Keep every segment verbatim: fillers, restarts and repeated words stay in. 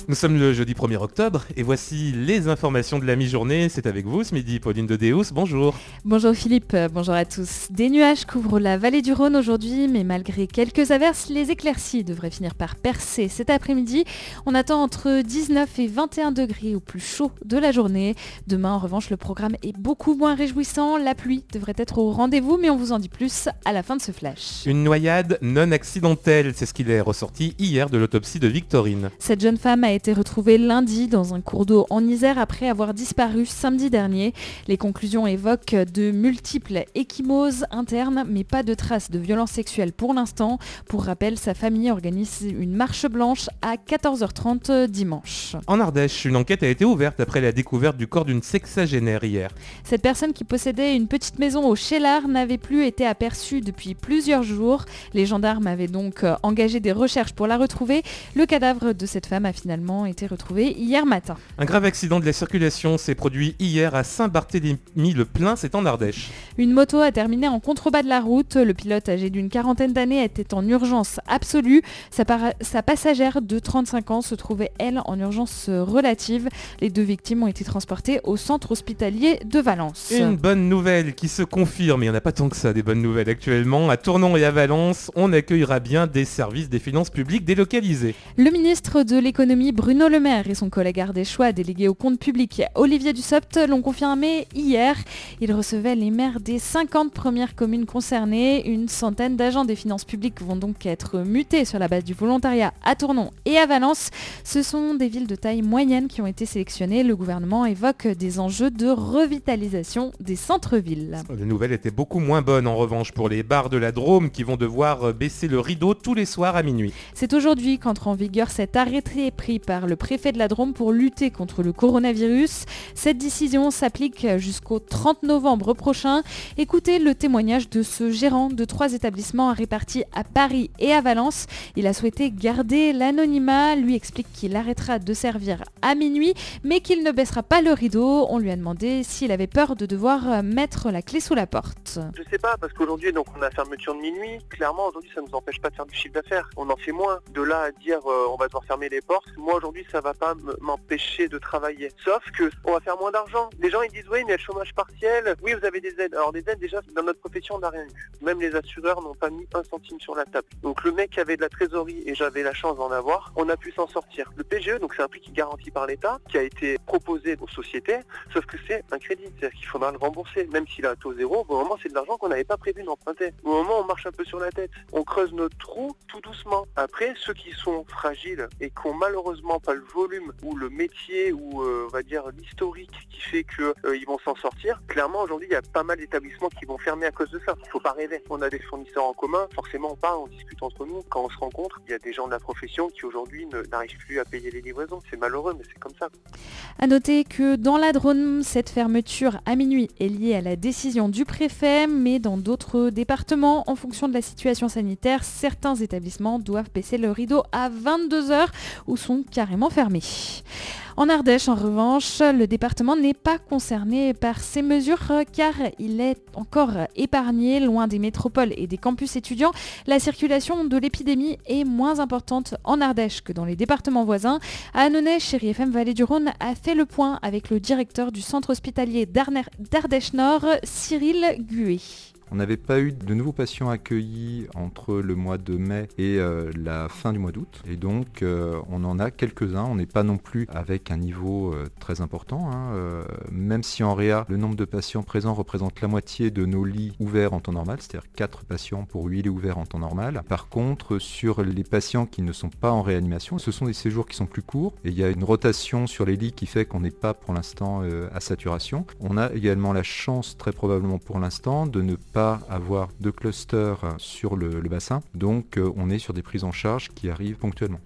Nous sommes le jeudi premier octobre et voici les informations de la mi-journée. C'est avec vous ce midi, Pauline de Deus, bonjour. Bonjour Philippe, bonjour à tous. Des nuages couvrent la vallée du Rhône aujourd'hui, mais malgré quelques averses, les éclaircies devraient finir par percer cet après-midi. On attend entre dix-neuf et vingt et un degrés au plus chaud de la journée. Demain, en revanche, le programme est beaucoup moins réjouissant. La pluie devrait être au rendez-vous, mais on vous en dit plus à la fin de ce flash. Une noyade non accidentelle, c'est ce qu'il est ressorti hier de l'autopsie de Victorine. Cette jeune femme a été retrouvée lundi dans un cours d'eau en Isère après avoir disparu samedi dernier. Les conclusions évoquent de multiples ecchymoses internes, mais pas de traces de violences sexuelles pour l'instant. Pour rappel, sa famille organise une marche blanche à quatorze heures trente dimanche. En Ardèche, une enquête a été ouverte après la découverte du corps d'une sexagénaire hier. Cette personne qui possédait une petite maison au Cheylard n'avait plus été aperçue depuis plusieurs jours. Les gendarmes avaient donc engagé des recherches pour la retrouver. Le cadavre de cette femme a finalement été retrouvé hier matin. Un grave accident de la circulation s'est produit hier à Saint-Barthélemy-le-Plain, c'est en Ardèche. Une moto a terminé en contrebas de la route. Le pilote âgé d'une quarantaine d'années était en urgence absolue. Sa, para- sa passagère de trente-cinq ans se trouvait, elle, en urgence relative. Les deux victimes ont été transportées au centre hospitalier de Valence. Une bonne nouvelle qui se confirme, il n'y en a pas tant que ça des bonnes nouvelles actuellement. À Tournon et à Valence, on accueillera bien des services des finances publiques délocalisés. Le ministre de l'économie Bruno Le Maire et son collègue ardéchois délégué au compte public Olivier Dussopt l'ont confirmé hier. Il recevait les maires des cinquante premières communes concernées. Une centaine d'agents des finances publiques vont donc être mutés sur la base du volontariat à Tournon et à Valence. Ce sont des villes de taille moyenne qui ont été sélectionnées. Le gouvernement évoque des enjeux de revitalisation des centres-villes. Les nouvelles étaient beaucoup moins bonnes en revanche pour les bars de la Drôme qui vont devoir baisser le rideau tous les soirs à minuit. C'est aujourd'hui qu'entre en vigueur cet arrêté pris par le préfet de la Drôme pour lutter contre le coronavirus. Cette décision s'applique jusqu'au trente novembre prochain. Écoutez le témoignage de ce gérant de trois établissements répartis à Paris et à Valence. Il a souhaité garder l'anonymat, lui explique qu'il arrêtera de servir à minuit, mais qu'il ne baissera pas le rideau. On lui a demandé s'il avait peur de devoir mettre la clé sous la porte. Je sais pas, parce qu'aujourd'hui donc on a fermeture de minuit. Clairement aujourd'hui ça ne nous empêche pas de faire du chiffre d'affaires. On en fait moins. De là à dire euh, on va devoir fermer les portes, moi aujourd'hui ça va pas m'empêcher de travailler. Sauf que on va faire moins d'argent. Les gens ils disent oui mais le chômage partiel, oui vous avez des aides. Alors des aides déjà dans notre profession on n'a rien eu. Même les assureurs n'ont pas mis un centime sur la table. Donc le mec qui avait de la trésorerie et j'avais la chance d'en avoir, on a pu s'en sortir. Le P G E donc c'est un prix qui est garanti par l'État, qui a été proposé aux sociétés, sauf que c'est un crédit, c'est-à-dire qu'il faudra le rembourser. Même s'il a un taux zéro, au moment c'est de l'argent qu'on n'avait pas prévu d'emprunter. Au moment on marche un peu sur la tête, on creuse notre trou tout doucement. Après ceux qui sont fragiles et qui ont malheureusement pas le volume ou le métier ou euh, on va dire l'historique qui fait qu'ils euh, vont s'en sortir. Clairement aujourd'hui il y a pas mal d'établissements qui vont fermer à cause de ça. Il faut pas rêver. On a des fournisseurs en commun, forcément on parle, on discute entre nous. Quand on se rencontre, il y a des gens de la profession qui aujourd'hui ne, n'arrivent plus à payer les livraisons. C'est malheureux mais c'est comme ça. À noter que dans la Drôme, cette fermeture à minuit est liée à la décision du préfet, mais dans d'autres départements, en fonction de la situation sanitaire, certains établissements doivent baisser le rideau à vingt-deux heures ou sont carrément fermés. En Ardèche, en revanche, le département n'est pas concerné par ces mesures car il est encore épargné loin des métropoles et des campus étudiants. La circulation de l'épidémie est moins importante en Ardèche que dans les départements voisins. À Annonay, Chéri F M Vallée du Rhône a fait le point avec le directeur du centre hospitalier d'Ardèche Nord, Cyril Gué. On n'avait pas eu de nouveaux patients accueillis entre le mois de mai et euh, la fin du mois d'août. Et donc, euh, on en a quelques-uns. On n'est pas non plus avec un niveau euh, très important. Hein, euh, même si en réa, le nombre de patients présents représente la moitié de nos lits ouverts en temps normal, c'est-à-dire quatre patients pour huit lits ouverts en temps normal. Par contre, sur les patients qui ne sont pas en réanimation, ce sont des séjours qui sont plus courts. Et il y a une rotation sur les lits qui fait qu'on n'est pas pour l'instant euh, à saturation. On a également la chance, très probablement pour l'instant, de ne pas pas avoir de cluster sur le, le bassin, donc euh, on est sur des prises en charge qui arrivent ponctuellement.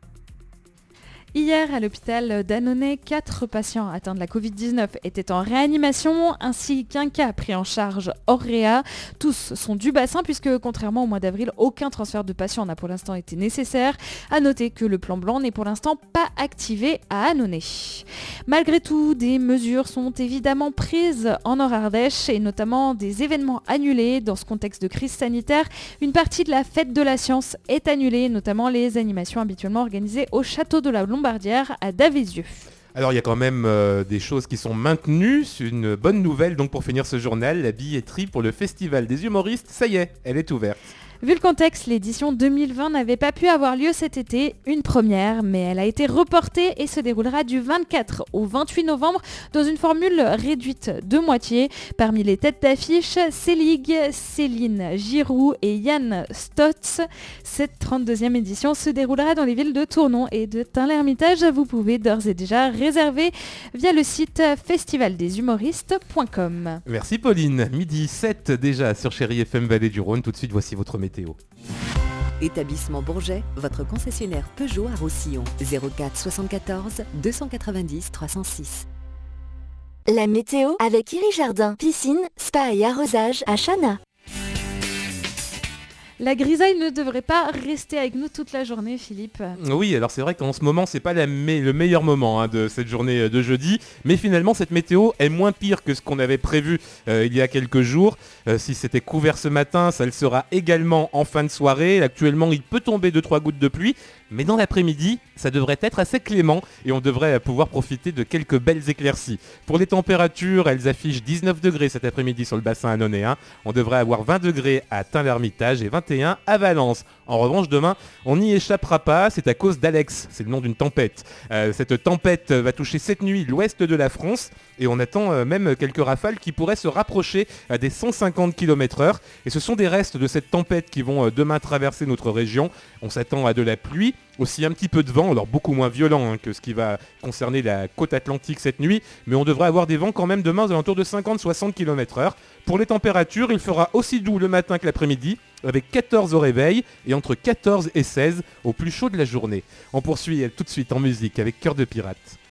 Hier, à l'hôpital d'Annonay, quatre patients atteints de la covid dix-neuf étaient en réanimation, ainsi qu'un cas pris en charge hors réa. Tous sont du bassin, puisque contrairement au mois d'avril, aucun transfert de patients n'a pour l'instant été nécessaire. À noter que le plan blanc n'est pour l'instant pas activé à Annonay. Malgré tout, des mesures sont évidemment prises en Nord-Ardèche, et notamment des événements annulés. Dans ce contexte de crise sanitaire, une partie de la fête de la science est annulée, notamment les animations habituellement organisées au château de la Lombardie Bombardière à Davézieux. Alors il y a quand même euh, des choses qui sont maintenues. C'est une bonne nouvelle donc pour finir ce journal. La billetterie pour le Festival des humoristes, ça y est, elle est ouverte. Vu le contexte, l'édition deux mille vingt n'avait pas pu avoir lieu cet été, une première, mais elle a été reportée et se déroulera du vingt-quatre au vingt-huit novembre dans une formule réduite de moitié. Parmi les têtes d'affiche, Selig, Céline Giroux et Yann Stotz. Cette trente-deuxième édition se déroulera dans les villes de Tournon et de Tain-l'Hermitage. Vous pouvez d'ores et déjà réserver via le site festival des humoristes point com. Merci Pauline. Midi sept déjà sur Chérie F M Vallée du Rhône. Tout de suite, voici votre météo. Établissement Bourget, votre concessionnaire Peugeot à Roussillon. zéro quatre soixante-quatorze deux cent quatre-vingt-dix trois cent six. La météo avec Iri Jardin, piscine, spa et arrosage à Chana. La grisaille ne devrait pas rester avec nous toute la journée, Philippe. Oui, alors c'est vrai qu'en ce moment, c'est pas la me- le meilleur moment hein, de cette journée de jeudi, mais finalement, cette météo est moins pire que ce qu'on avait prévu euh, il y a quelques jours. Euh, si c'était couvert ce matin, ça le sera également en fin de soirée. Actuellement, il peut tomber deux trois gouttes de pluie, mais dans l'après-midi, ça devrait être assez clément et on devrait pouvoir profiter de quelques belles éclaircies. Pour les températures, elles affichent dix-neuf degrés cet après-midi sur le bassin annonéen. On devrait avoir vingt degrés à Tain-l'Hermitage et vingt et un à Valence. En revanche, demain, on n'y échappera pas, c'est à cause d'Alex, c'est le nom d'une tempête. Euh, cette tempête va toucher cette nuit l'ouest de la France et on attend euh, même quelques rafales qui pourraient se rapprocher à des cent cinquante kilomètres heure. Et ce sont des restes de cette tempête qui vont euh, demain traverser notre région. On s'attend à de la pluie, aussi un petit peu de vent, alors beaucoup moins violent hein, que ce qui va concerner la côte atlantique cette nuit, mais on devrait avoir des vents quand même demain aux alentours de cinquante à soixante kilomètres heure. Pour les températures, il fera aussi doux le matin que l'après-midi, avec quatorze au réveil et entre quatorze et seize au plus chaud de la journée. On poursuit tout de suite en musique avec Cœur de pirate.